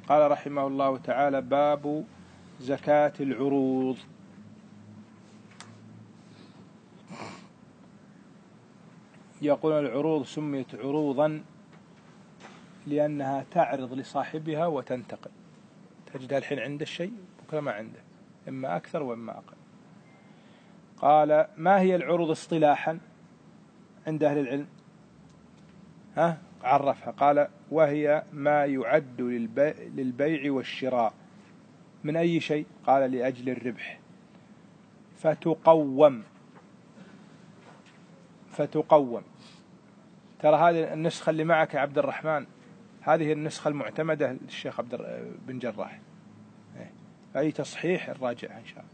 قال رحمه الله تعالى: باب زكاة العروض. يقول: العروض سميت عروضا لأنها تعرض لصاحبها وتنتقل، تجدها الحين عند الشيء بكرة ما عنده، إما أكثر وإما أقل. قال: ما هي العروض اصطلاحا عند أهل العلم؟ عرفها. قال: وهي ما يعد للبيع والشراء من أي شيء؟ قال: لأجل الربح، فتقوم. ترى هذه النسخة اللي معك يا عبد الرحمن، هذه النسخة المعتمدة للشيخ عبد بن جراح، أي تصحيح الراجع إن شاء الله.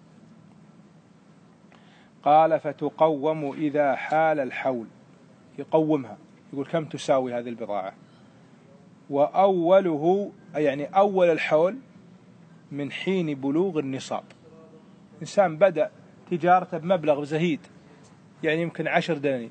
قال: فتقوم إذا حال الحول، يقومها، يقول كم تساوي هذه البضاعة. وأوله يعني أول الحول من حين بلوغ النصاب. إنسان بدأ تجارته بمبلغ زهيد، يعني يمكن 10 دنانير،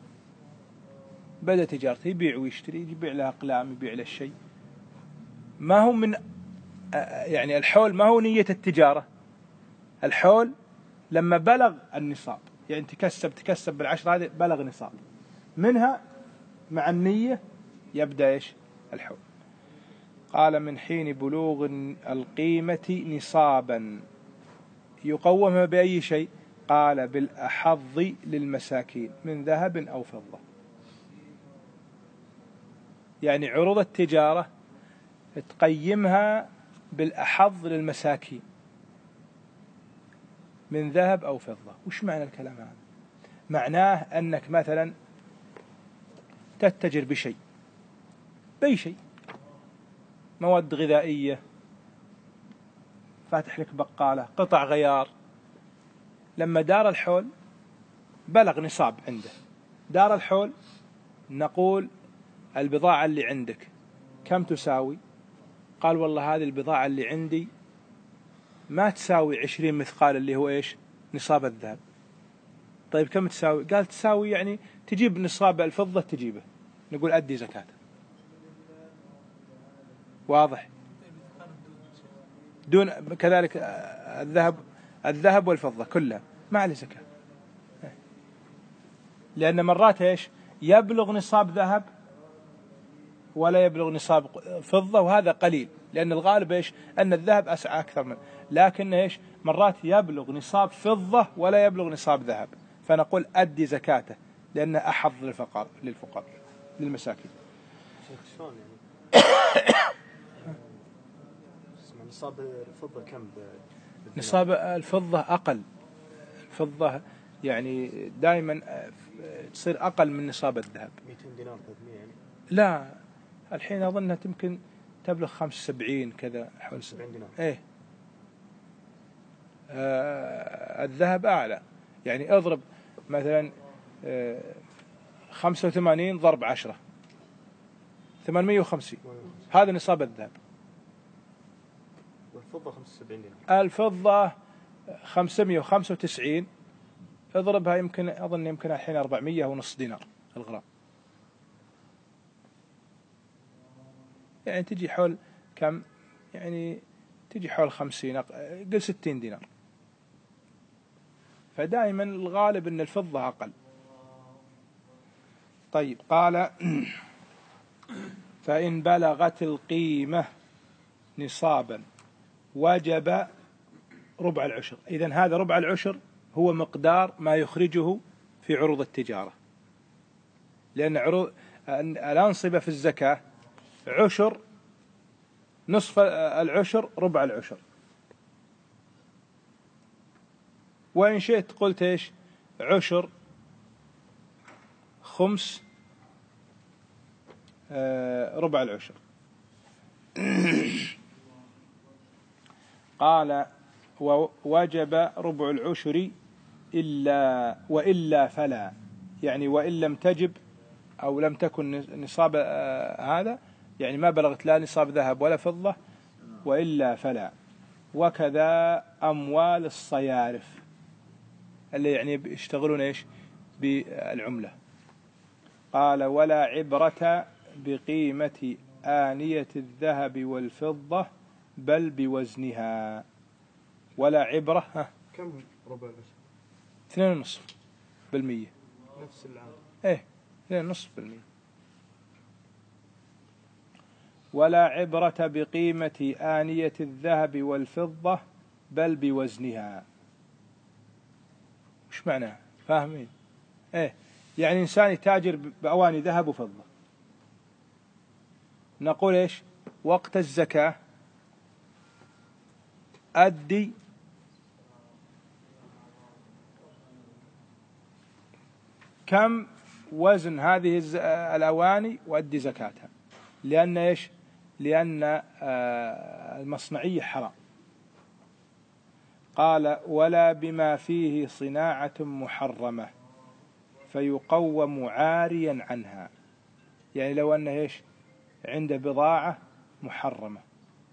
بدأ تجارته يبيع ويشتري، يبيع له أقلام، يبيع له شيء، ما هو من يعني الحول ما هو نية التجارة. الحول لما بلغ النصاب، يعني تكسب بالعشرة هذه، بلغ نصاب، منها مع النية يبدأ إيش الحول. قال: من حين بلوغ القيمة نصابا. يقومها بأي شيء؟ قال: بالأحظ للمساكين من ذهب أو فضة. يعني عروض التجارة تقيمها بالأحظ للمساكين من ذهب أو فضة. وش معنى الكلام هذا؟ معناه أنك مثلا تتجر بشيء، بأي شيء، مواد غذائية، فاتح لك بقالة، قطع غيار، لما دار الحول بلغ نصاب عنده، دار الحول، نقول البضاعة اللي عندك كم تساوي؟ قال: والله هذه البضاعة اللي عندي ما تساوي 20 مثقال اللي هو إيش نصاب الذهب. طيب كم تساوي؟ قال: تساوي يعني تجيب نصاب الفضة تجيبه، نقول أدي زكاة. واضح؟ دون كذلك الذهب والفضة كلها ما عليه زكاة، لأن مرات إيش يبلغ نصاب ذهب ولا يبلغ نصاب فضة، وهذا قليل، لأن الغالب إيش أن الذهب أسعى أكثر منه، لكن إيش مرات يبلغ نصاب فضة ولا يبلغ نصاب ذهب، فنقول أدي زكاته لأنه أحظ للفقراء للمساكين. شلون يعني؟ نصاب الفضة كم؟ نصاب الفضة أقل، الفضة يعني دائما تصير أقل من نصاب الذهب. 200 دينار 300 يعني؟ لا، الحين أظنها يمكن تبلغ 75 كذا، حول 70 دينار. إيه. الذهب أعلى، يعني اضرب مثلا 85 ضرب 10، 850، هذا نصاب الذهب. والفضة 75 دينار. الفضة 595، اضربها يمكن الحين 400 ونص دينار الغرام، يعني تجي حول كم؟ يعني تجي حول 50، قل 60 دينار. فدائما الغالب أن الفضة أقل. طيب، قال: فإن بلغت القيمة نصابا وجب ربع العشر. إذن هذا ربع العشر هو مقدار ما يخرجه في عروض التجارة، لأن عروض الأنصبة في الزكاة عشر، نصف العشر ربع العشر، وإن شئت قلت إيش عشر، خمس، ربع العشر. قال: ووجب ربع العشر وإلا فلا، يعني وإن لم تجب أو لم تكن نصاب هذا، يعني ما بلغت لا نصاب ذهب ولا فضة، وإلا فلا. وكذا أموال الصيارف اللي يعني يشتغلون إيش بالعملة. قال: ولا عبرة بقيمة آنية الذهب والفضة بل بوزنها. ولا عبرة. كم ربع بس؟ 2.5%. نفس العام. إيه 2.5%. ولا عبرة بقيمة آنية الذهب والفضة بل بوزنها. وش معناه؟ فاهمين؟ إيه يعني إنسان يتاجر بأواني ذهب وفضة، نقول إيش؟ وقت الزكاة أدي كم وزن هذه الأواني وأدي زكاتها، لأن إيش؟ لأن المصنعية حرام. قال ولا بما فيه صناعة محرمة فيقوم عاريا عنها. يعني لو أنه إيش؟ عنده بضاعة محرمة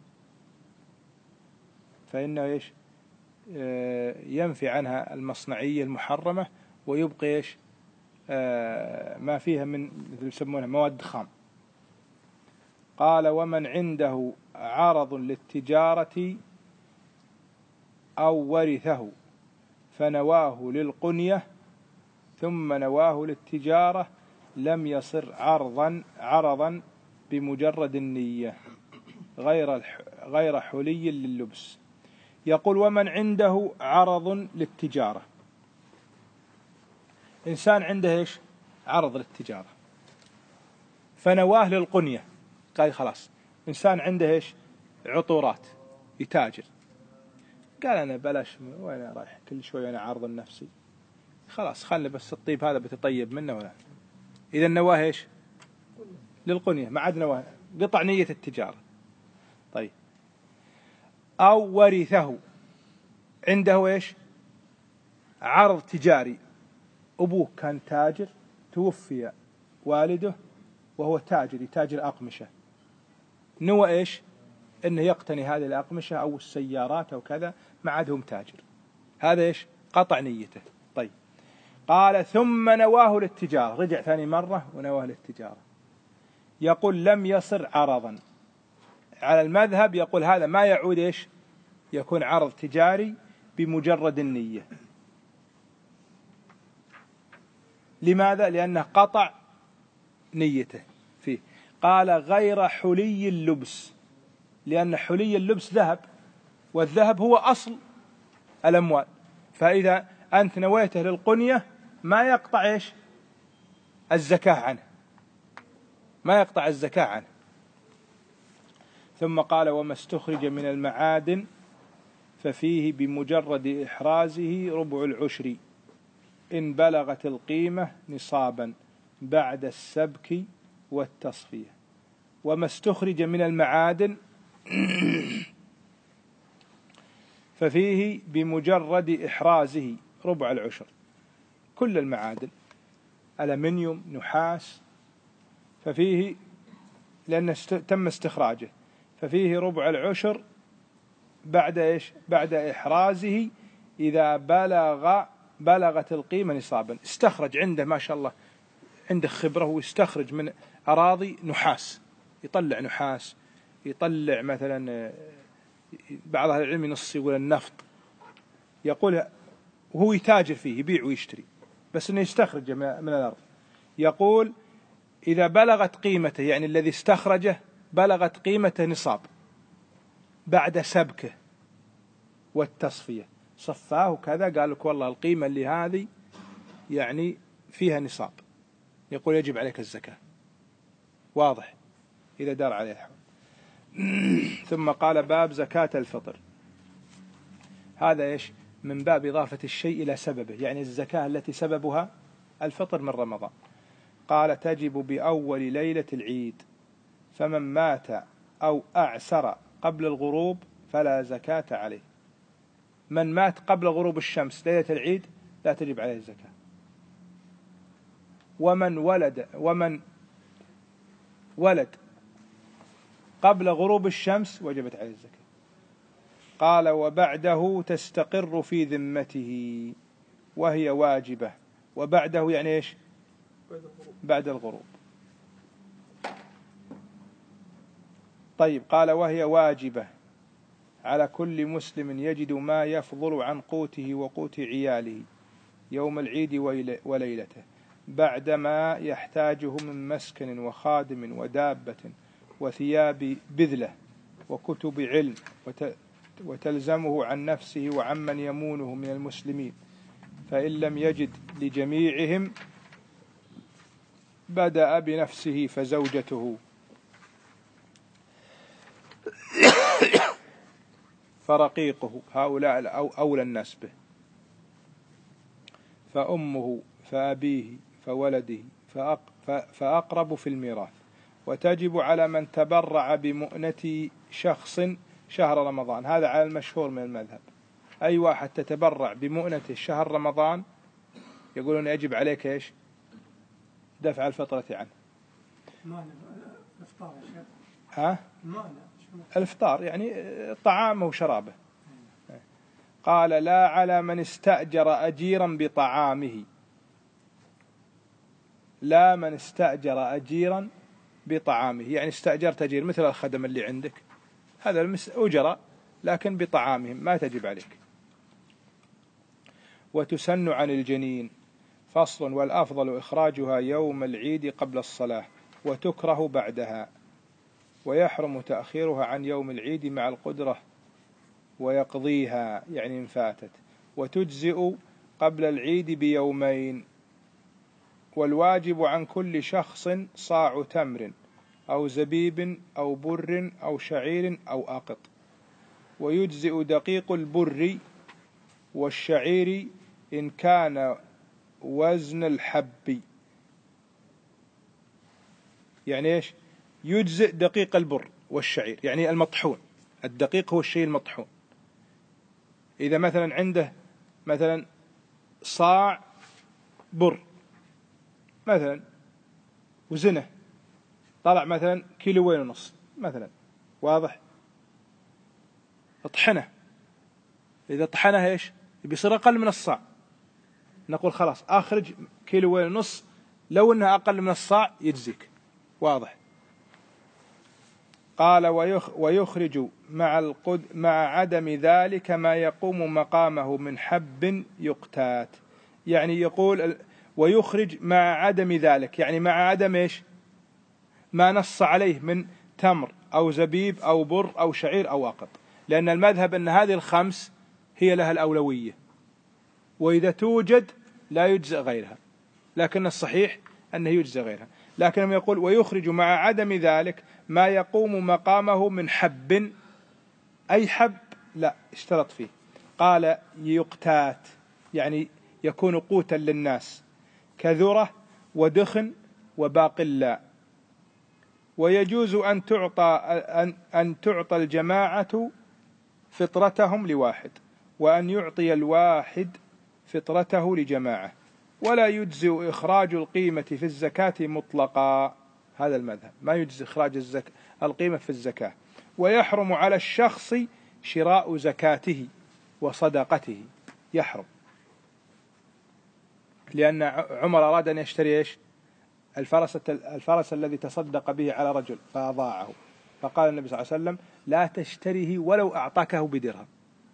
فإنه إيش؟ ينفي عنها المصنعية المحرمة ويبقي إيش؟ ما فيها من مثل يسمونها مواد خام. قال ومن عنده عرض للتجارة أو ورثه فنواه للقنية ثم نواه للتجارة لم يصر عرضا بمجرد النية غير حلي لللبس. يقول ومن عنده عرض للتجارة، إنسان عنده إيش؟ عرض للتجارة فنواه للقنية. قال خلاص إنسان عنده إيش؟ عطورات يتاجر، قال أنا بلاش وين رايح كل شوي أنا عارض نفسي، خلاص خلني بس الطيب هذا بتطيب منه ولا. إذا نواه إيش؟ للقنية، ما عاد نواه، قطع نية التجارة. طيب أو ورثه، عنده إيش؟ عرض تجاري، أبوه كان تاجر توفي والده وهو تاجر يتاجر أقمشة، نوى إيش؟ إنه يقتني هذه الأقمشة أو السيارات أو كذا، ما عادهم تاجر، هذا إيش؟ قطع نيته. طيب قال ثم نواه للتجارة، رجع ثاني مرة ونواه للتجارة، يقول لم يصر عرضا. على المذهب يقول هذا ما يعود إيش؟ يكون عرض تجاري بمجرد النية. لماذا؟ لأنه قطع نيته فيه. قال غير حلي اللبس، لأن حلي اللبس ذهب، والذهب هو أصل الأموال، فإذا أنت نويته للقنية ما يقطع إيش؟ الزكاة عنه، ما يقطع الزكاة عنه. ثم قال وما استخرج من المعادن ففيه بمجرد إحرازه ربع العشر إن بلغت القيمة نصابا بعد السبك والتصفية. وما استخرج من المعادن ففيه بمجرد إحرازه ربع العشر. كل المعادن ألمنيوم نحاس ففيه، لأن تم استخراجه، ففيه ربع العشر بعد إيش؟ بعد إحرازه إذا بلغت القيمة نصابا. استخرج عنده ما شاء الله عنده خبرة ويستخرج من أراضي نحاس، يطلع نحاس، يطلع مثلا بعض أهل العلم نص يقول النفط، يقول وهو يتاجر فيه يبيع ويشتري بس إنه يستخرج من الأرض. يقول إذا بلغت قيمته، يعني الذي استخرجه بلغت قيمته نصاب بعد سبكه والتصفية، صفاه كذا قال لك والله القيمة اللي هذه يعني فيها نصاب، يقول يجب عليك الزكاة، واضح إذا دار عليه الحول. ثم قال باب زكاة الفطر. هذا إيش؟ من باب إضافة الشيء إلى سببه، يعني الزكاة التي سببها الفطر من رمضان. قال تجب بأول ليلة العيد، فمن مات أو أعسر قبل الغروب فلا زكاة عليه. من مات قبل غروب الشمس ليلة العيد لا تجب عليه الزكاة. ومن ولد قبل غروب الشمس وجبت عليه الزكاة. قال وبعده تستقر في ذمته وهي واجبة. وبعده يعني إيش؟ بعد الغروب. طيب قال وهي واجبة على كل مسلم يجد ما يفضل عن قوته وقوت عياله يوم العيد وليلته بعدما يحتاجه من مسكن وخادم ودابة وثياب بذلة وكتب علم وتلزمه عن نفسه وعمن يمونه من المسلمين، فإن لم يجد لجميعهم بدأ بنفسه فزوجته فرقيقه، هؤلاء أولى الناس به، فأمه فأبيه فولده فأقرب في الميراث. وتجب على من تبرع بمؤنة شخص شهر رمضان، هذا على المشهور من المذهب، أي واحد تتبرع بمؤنة شهر رمضان يقولون يجب عليك إيش؟ دفع الفطرة عنه. الإفطار يا شيخ. ها؟ الإفطار يعني طعامه وشرابه. قال لا على من استأجر أجيرا بطعامه، لا من استأجر أجيرا بطعامه، يعني استأجرت أجير مثل الخدم اللي عندك، هذا أجر لكن بطعامهم ما تجب عليك. وتسن عن الجنين. فصل. والأفضل إخراجها يوم العيد قبل الصلاة وتكره بعدها، ويحرم تأخيرها عن يوم العيد مع القدرة ويقضيها يعني إن فاتت، وتجزئ قبل العيد بيومين. والواجب عن كل شخص صاع تمر أو زبيب أو بر أو شعير أو أقط. ويجزئ دقيق البر والشعير إن كان وزن الحب. يعني إيش؟ يجزئ دقيق البر والشعير يعني المطحون، الدقيق هو الشيء المطحون. إذا مثلا عنده مثلا صاع بر مثلا وزنه طلع مثلا 1.5 كيلو مثلا، واضح؟ اطحنه، إذا طحنه إيش؟ بيصير أقل من الصاع، نقول خلاص أخرج 1.5 كيلو، لو أنها أقل من الصاع يجزيك، واضح؟ قال ويخرج مع عدم ذلك ما يقوم مقامه من حب يقتات. يعني يقول ويخرج مع عدم ذلك، يعني مع عدم إيش؟ ما نص عليه من تمر أو زبيب أو بر أو شعير أو أقط، لأن المذهب أن هذه الخمس هي لها الأولوية، وإذا توجد لا يجزئ غيرها، لكن الصحيح أنه يجزئ غيرها. لكنه يقول ويخرج مع عدم ذلك ما يقوم مقامه من حب، أي حب لا اشترط فيه، قال يقتات يعني يكون قوتا للناس كذرة ودخن وباقلا. ويجوز أن تعطى الجماعة فطرتهم لواحد، وأن يعطي الواحد فطرته لجماعة، ولا يجزئ إخراج القيمة في الزكاة مطلقا، هذا المذهب ما يجزئ إخراج القيمة في الزكاة. ويحرم على الشخص شراء زكاته وصدقته، يحرم، لأن عمر أراد أن يشتري إيش؟ الفرس الذي تصدق به على رجل فأضاعه، فقال النبي صلى الله عليه وسلم لا تشتريه ولو أعطاكه بدرهم،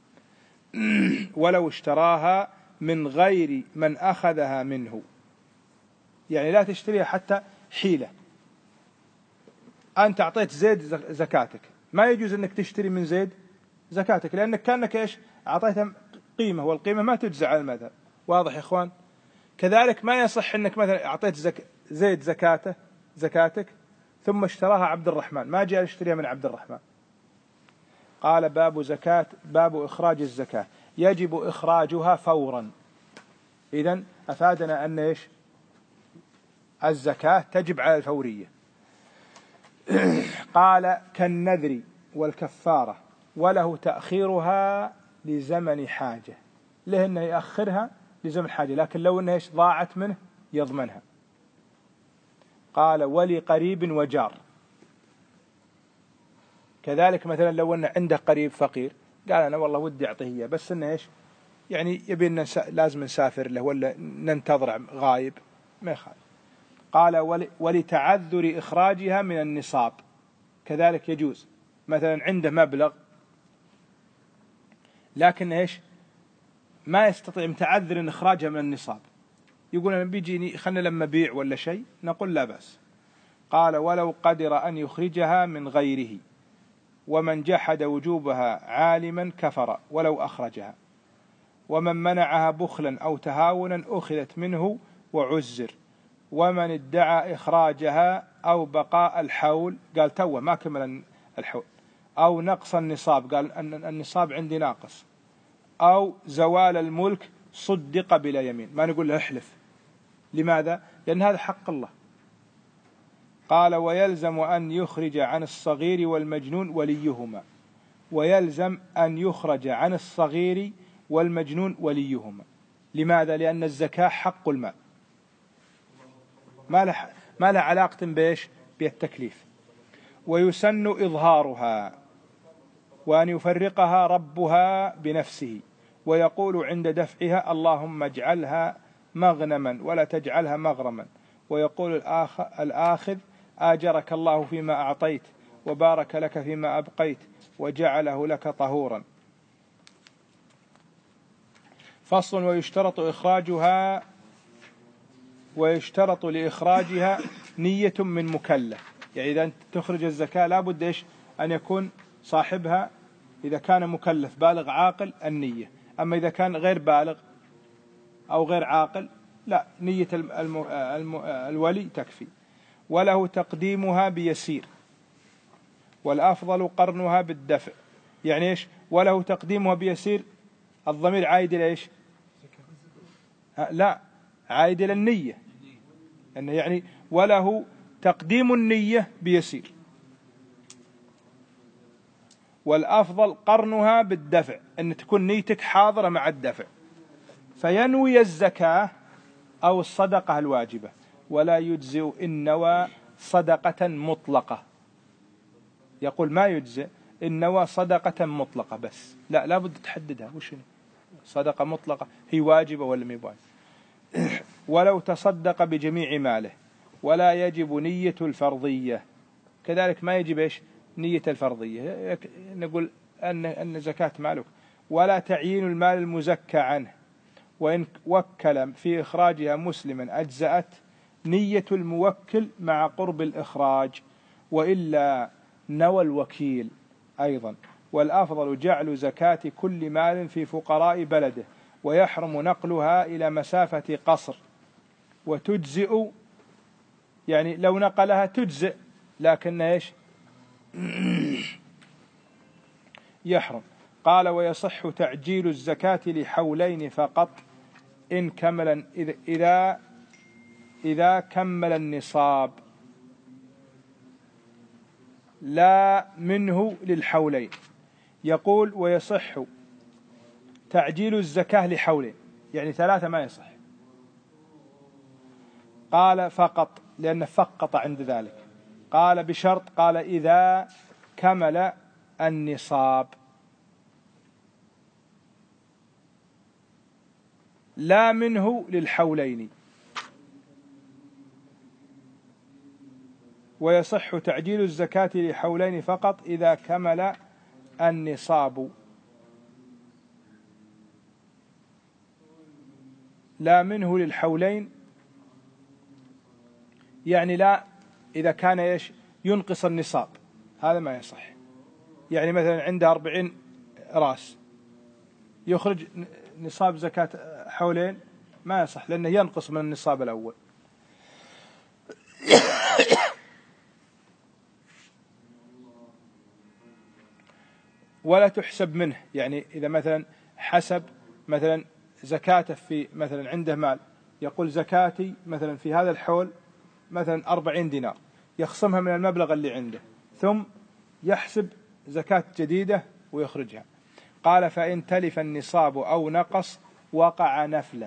ولو اشتراها من غير من أخذها منه، يعني لا تشتريها حتى حيلة. أنت أعطيت زيد زكاتك، ما يجوز أنك تشتري من زيد زكاتك، لأنك كأنك إيش؟ أعطيتها قيمة، والقيمة ما تجزى على المذهب، واضح يا إخوان؟ كذلك ما يصح أنك مثلا أعطيت زيد زكاتك ثم اشتراها عبد الرحمن، ما جاء يشتريها من عبد الرحمن. قال باب إخراج الزكاة، يجب إخراجها فورا. إذن أفادنا أن إيش؟ الزكاة تجب على الفورية. قال كالنذر والكفارة، وله تأخيرها لزمن حاجة، له أنه يأخرها لزمن حاجة، لكن لو أنها إيش؟ ضاعت منه يضمنها. قال ولقريب وجار، كذلك مثلا لو أن عنده قريب فقير قال أنا والله ودي أعطيه إياه، بس أنه إيش؟ يعني يبي لازم نسافر له ولا ننتظر غايب، ما يخالف. قال ولتعذر إخراجها من النصاب، كذلك يجوز مثلا عنده مبلغ لكن إيش ما يستطيع متعذر أن إخراجها من النصاب، يقول أنا بيجيني خلنا لما بيع ولا شيء، نقول لا بأس. قال ولو قدر أن يخرجها من غيره، ومن جحد وجوبها عالما كفر ولو أخرجها، ومن منعها بخلا أو تهاونا أخذت منه وعزر، ومن ادعى إخراجها أو بقاء الحول، قال توه ما كمل الحول، أو نقص النصاب، قال أن النصاب عندي ناقص، أو زوال الملك صدق بلا يمين، ما نقول له احلف. لماذا؟ لأن هذا حق الله. قال ويلزم أن يخرج عن الصغير والمجنون وليهما، ويلزم أن يخرج عن الصغير والمجنون وليهما. لماذا؟ لأن الزكاة حق المال، ما لها علاقة بإيش؟ بالتكليف. ويسن إظهارها، وأن يفرقها ربها بنفسه، ويقول عند دفعها اللهم اجعلها مغنما ولا تجعلها مغرما، ويقول الآخذ آجرك الله فيما أعطيت وبارك لك فيما أبقيت وجعله لك طهورا. فصل. ويشترط لإخراجها نية من مكلف، يعني إذا أنت تخرج الزكاة لابد إيش أن يكون صاحبها إذا كان مكلف بالغ عاقل النية، أما إذا كان غير بالغ أو غير عاقل لا، نية الولي تكفي. وله تقديمها بيسير، والأفضل قرنها بالدفع. يعني إيش وله تقديمها بيسير؟ الضمير عايد إلى إيش؟ لا، عايد إلى النية، أنه يعني وله تقديم النية بيسير. والأفضل قرنها بالدفع، أن تكون نيتك حاضرة مع الدفع، فينوي الزكاة أو الصدقة الواجبة، ولا يجزئ إن نوى صدقة مطلقة. يقول ما يجزئ إن نوى صدقة مطلقة بس، لا، لابد تحددها وش صدقة مطلقة، هي واجبة ولا مي واجبة. ولو تصدق بجميع ماله، ولا يجب نية الفرضية، كذلك ما يجب إيش نية الفرضية، نقول أن زكاة مالك. ولا تعيين المال المزكى عنه، وإن وكل في إخراجها مسلما أجزأت نية الموكل مع قرب الإخراج، وإلا نوى الوكيل أيضا. والأفضل جعل زكاة كل مال في فقراء بلده، ويحرم نقلها إلى مسافة قصر، وتجزئ، يعني لو نقلها تجزئ لكن إيش يحرم. قال ويصح تعجيل الزكاة لحولين فقط إن كمل، إذا كمل النصاب، لا منه للحولين. يقول ويصح تعجيل الزكاة لحولين، يعني 3 ما يصح. قال فقط لأن فقط عند ذلك. قال بشرط، قال إذا كمل النصاب، لا منه للحولين. ويصح تعجيل الزكاة لحولين فقط إذا كمل النصاب، لا منه للحولين، يعني لا إذا كان إيش ينقص النصاب، هذا ما يصح. يعني مثلا عنده 40 رأس يخرج نصاب زكاة حولين، ما يصح لأنه ينقص من النصاب الأول. ولا تحسب منه، يعني إذا مثلا حسب مثلا زكاته في مثلا عنده مال، يقول زكاتي مثلا في هذا الحول مثلا 40 دينار، يخصمها من المبلغ اللي عنده، ثم يحسب زكاة جديدة ويخرجها. قال فإن تلف النصاب أو نقص وقع نفلا.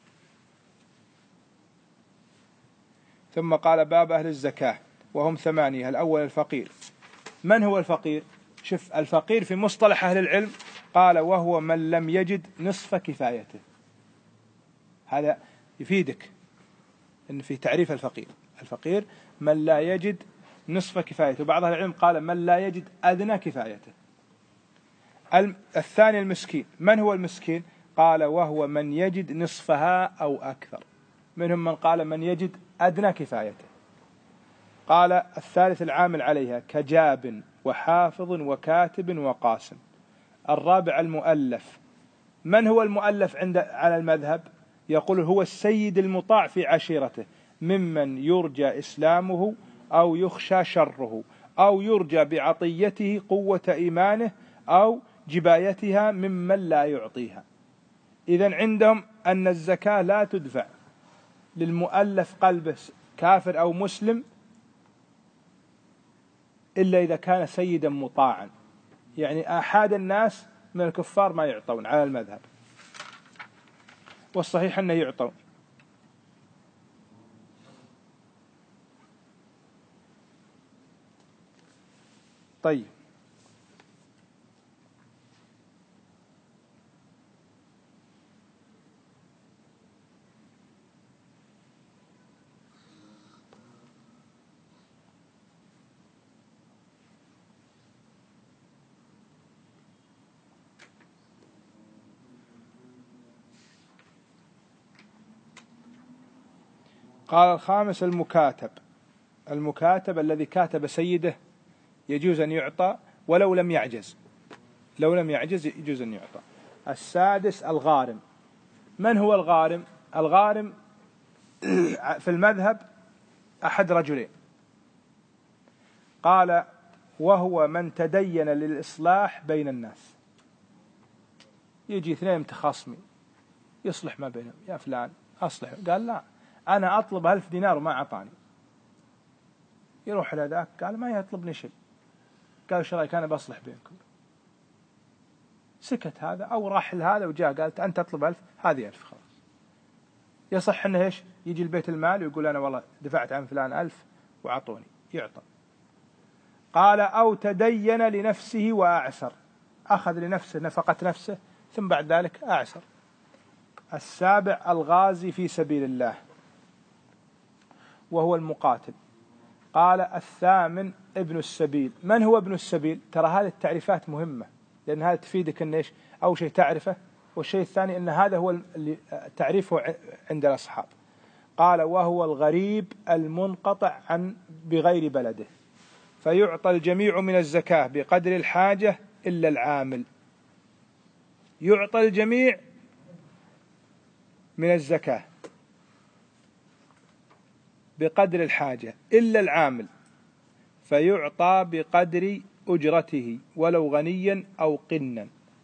ثم قال باب أهل الزكاة وهم 8. الأول الفقير. من هو الفقير؟ شوف الفقير في مصطلح أهل العلم قال وهو من لم يجد نصف كفايته. هذا يفيدك أن في تعريف الفقير من لا يجد نصف كفايته، وبعض أهل العلم قال من لا يجد أدنى كفايته. الثاني المسكين. من هو المسكين؟ قال وهو من يجد نصفها أو أكثر. منهم من قال من يجد أدنى كفايته. قال الثالث العامل عليها كجاب وحافظ وكاتب وقاسم. الرابع المؤلف. من هو المؤلف على المذهب؟ يقول هو السيد المطاع في عشيرته، ممن يرجى إسلامه أو يخشى شره أو يرجى بعطيته قوة إيمانه أو جبايتها ممن لا يعطيها. إذن عندهم أن الزكاة لا تدفع للمؤلف قلبه كافر أو مسلم إلا إذا كان سيدا مطاعا، يعني آحاد الناس من الكفار ما يعطون على المذهب، والصحيح أنه يعطون. طيب، قال الخامس المكاتب. المكاتب الذي كاتب سيده يجوز أن يعطى ولو لم يعجز، لو لم يعجز يجوز أن يعطى. السادس الغارم. من هو الغارم؟ الغارم في المذهب أحد رجلين، قال وهو من تدين للإصلاح بين الناس. يجي اثنين متخاصمين يصلح ما بينهم، يا فلان أصلح، قال لا أنا أطلب 1000 دينار وما أعطاني. يروح لذاك قال ما يطلبني شيء، قال ايش رايك انا بصلح بينكم. سكت هذا او راح لهذا وجاء قالت انت تطلب 1000 هذه 1000 خلاص. يصح انه ايش؟ يجي البيت المال ويقول انا والله دفعت عن فلان 1000 وعطوني، يعطى. قال او تدين لنفسه واعسر، اخذ لنفسه نفقة نفسه ثم بعد ذلك اعسر. السابع الغازي في سبيل الله وهو المقاتل. قال الثامن ابن السبيل. من هو ابن السبيل؟ ترى هذه التعريفات مهمة، لأن هذا تفيدك أن إيش؟ أول شيء تعرفه، والشيء الثاني أن هذا هو اللي تعريفه عند الأصحاب. قال وهو الغريب المنقطع عن بغير بلده، فيعطى الجميع من الزكاة بقدر الحاجة إلا العامل. يعطى الجميع من الزكاة بقدر الحاجة إلا العامل، فيعطى بقدر أجرته ولو غنيا أو قنا.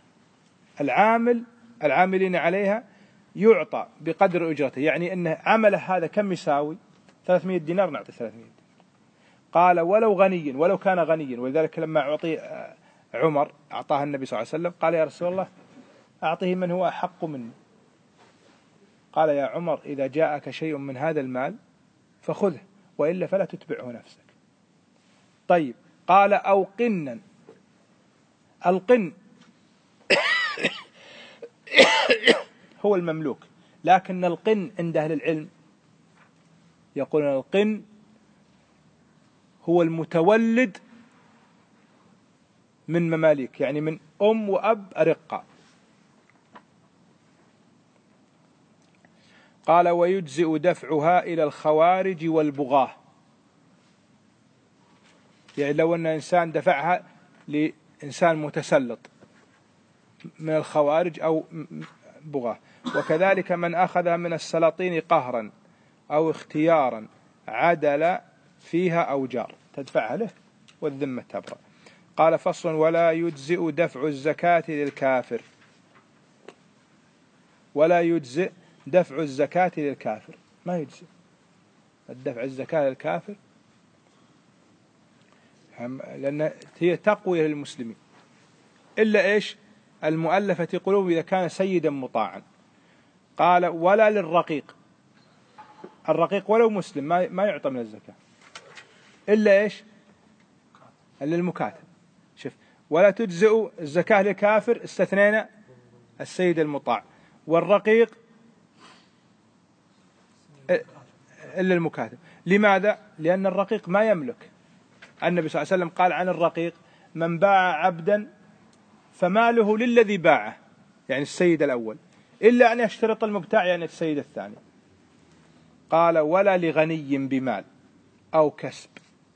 العاملين عليها يعطى بقدر أجرته، يعني أن عمله هذا كم يساوي؟ 300 دينار نعطي 300 دينار. قال ولو غنيا، ولو كان غنيا. ولذلك لما أعطي عمر أعطاه النبي صلى الله عليه وسلم قال يا رسول الله أعطيه من هو أحق مني. قال يا عمر إذا جاءك شيء من هذا المال فخذه وإلا فلا تتبعه نفسك. طيب، قال أو قنا. القن هو المملوك، لكن القن عند أهل العلم يقولون القن هو المتولد من مماليك، يعني من أم وأب أرقاء. قال ويجزئ دفعها إلى الخوارج والبغاة، يعني لو أن إنسان دفعها لإنسان متسلط من الخوارج أو بغاة. وكذلك من أخذها من السلاطين قهرا أو اختيارا عدل فيها أو جار، تدفعها له والذمة تبرأ. قال فصل ولا يجزئ دفع الزكاة للكافر. ولا يجزئ دفع الزكاة للكافر، ما يجزئ الدفع الزكاة للكافر، لأن هي تقوية للمسلمين، إلا إيش؟ المؤلفة قلوب إذا كان سيدا مطاعا. قال ولا للرقيق. الرقيق ولو مسلم ما يعطى من الزكاة، إلا إيش؟ للمكاتب. شوف، ولا تجزئ الزكاة للكافر، استثنينا السيد المطاع، والرقيق إلا المكاتب. لماذا؟ لأن الرقيق ما يملك، النبي صلى الله عليه وسلم قال عن الرقيق: من باع عبدا فماله للذي باعه، يعني السيد الأول، إلا أن يشترط المبتاع يعني السيد الثاني. قال: ولا لغني بمال أو كسب.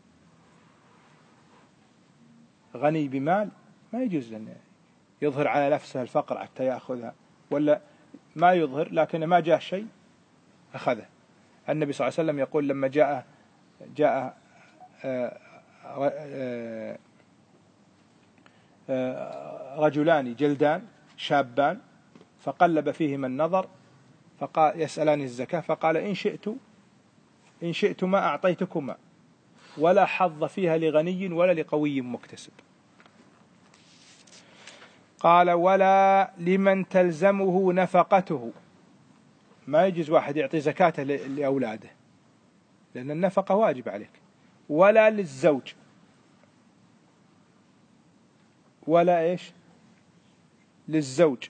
غني بمال ما يجوز أن يظهر على نفسه الفقر حتى يأخذها، ولا ما يظهر لكن ما جاء شيء أخذه. النبي صلى الله عليه وسلم يقول: لما جاء رجلان جلدان شابان فقلب فيهما النظر فقال يسألان الزكاة، فقال: إن شئتما أعطيتكما، ولا حظ فيها لغني ولا لقوي مكتسب. قال: ولا لمن تلزمه نفقته. ما يجوز واحد يعطي زكاته لأولاده لأن النفقة واجب عليك. ولا للزوج، ولا إيش للزوج.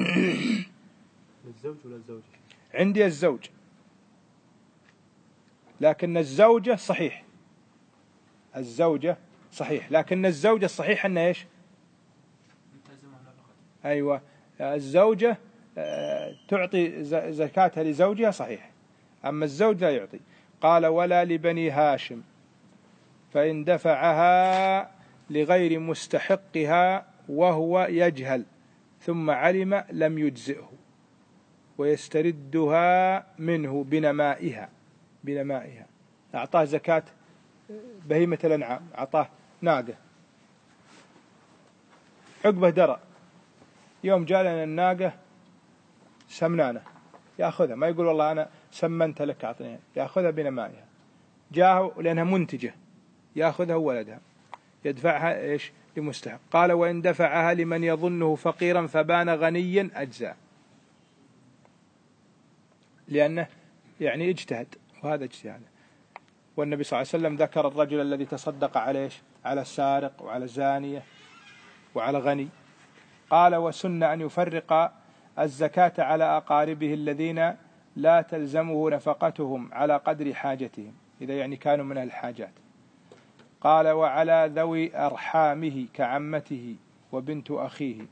للزوج ولا الزوجة؟ عندي الزوج، لكن الزوجة صحيح، الزوجة صحيح، لكن الزوجة الصحيح أنها إيش؟ أيوة، الزوجة تعطي زكاتها لزوجها صحيح، أما الزوج لا يعطي. قال: ولا لبني هاشم، فإن دفعها لغير مستحقها وهو يجهل ثم علم لم يجزئه، ويستردها منه بنمائها. أعطاه زكاة بهيمة الأنعام، أعطاه ناقة، عقبه درى، يوم جاء لنا الناقة سمنانة يأخذها، ما يقول والله أنا سمنت لك أعطني، يأخذها بنمائها. جاءه لأنها منتجة يأخذها ولدها، يدفعها إيش لمستحق. قال: وإن دفعها لمن يظنه فقيرا فبان غنيا أجزاء، لأنه يعني اجتهد، وهذا اجتهاد. والنبي صلى الله عليه وسلم ذكر الرجل الذي تصدق على السارق وعلى الزانية وعلى غني. قال: وسن أن يفرق الزكاة على أقاربه الذين لا تلزمه نفقتهم على قدر حاجتهم، إذا يعني كانوا من الحاجات. قال: وعلى ذوي أرحامه كعمته وبنت أخيه.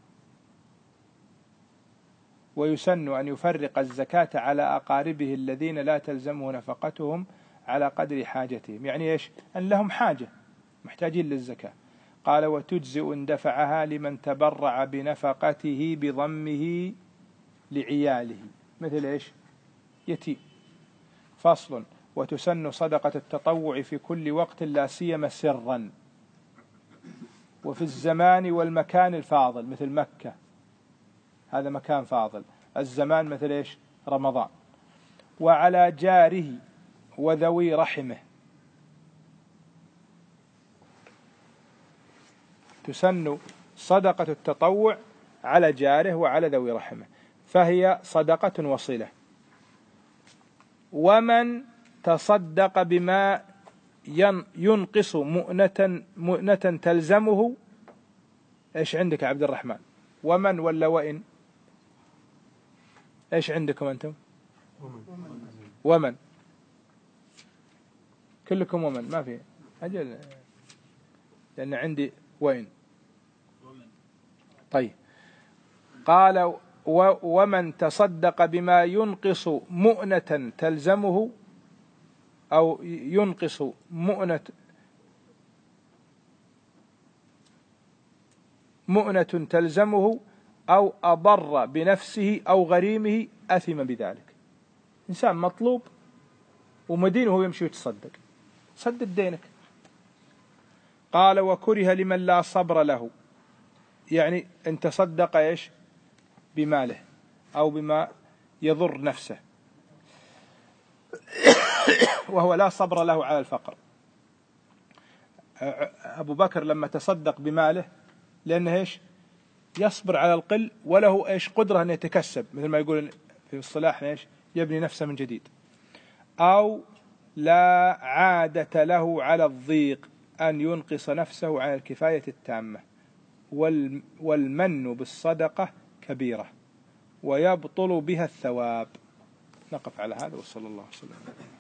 ويسن أن يفرق الزكاة على أقاربه الذين لا تلزمه نفقتهم على قدر حاجتهم، يعني إيش؟ أن لهم حاجة محتاجين للزكاة. قال: وتجزئ إن دفعها لمن تبرع بنفقته بضمه لعياله، مثل إيش؟ يتيم. فصل: وتسن صدقة التطوع في كل وقت لا سيما سرا، وفي الزمان والمكان الفاضل، مثل مكة هذا مكان فاضل، الزمان مثل إيش؟ رمضان. وعلى جاره وذوي رحمه، تسن صدقة التطوع على جاره وعلى ذوي رحمه، فهي صدقة وصلة. ومن تصدق بما ينقص مؤنة تلزمه. إيش عندك يا عبد الرحمن؟ ومن ولا وإن؟ إيش عندكم أنتم؟ ومن كلكم ومن، ما في أجل، لأن عندي وإن. طيب، قال: ومن تصدق بما ينقص مؤنة تلزمه، أو ينقص مؤنة تلزمه أو أضر بنفسه أو غريمه أثم بذلك. إنسان مطلوب ومدين وهو يمشي يتصدق، سدد دينك. قال: وكره لمن لا صبر له، يعني أن تصدق إيش؟ بماله أو بما يضر نفسه وهو لا صبر له على الفقر. أبو بكر لما تصدق بماله لأنه إيش؟ يصبر على القل، وله إيش؟ قدرة أن يتكسب، مثل ما يقول في الصلاح إيش؟ يبني نفسه من جديد. أو لا عادة له على الضيق أن ينقص نفسه على الكفاية التامة. والمن بالصدقة كبيرة ويبطل بها الثواب. نقف على هذا، وصلى الله وسلم.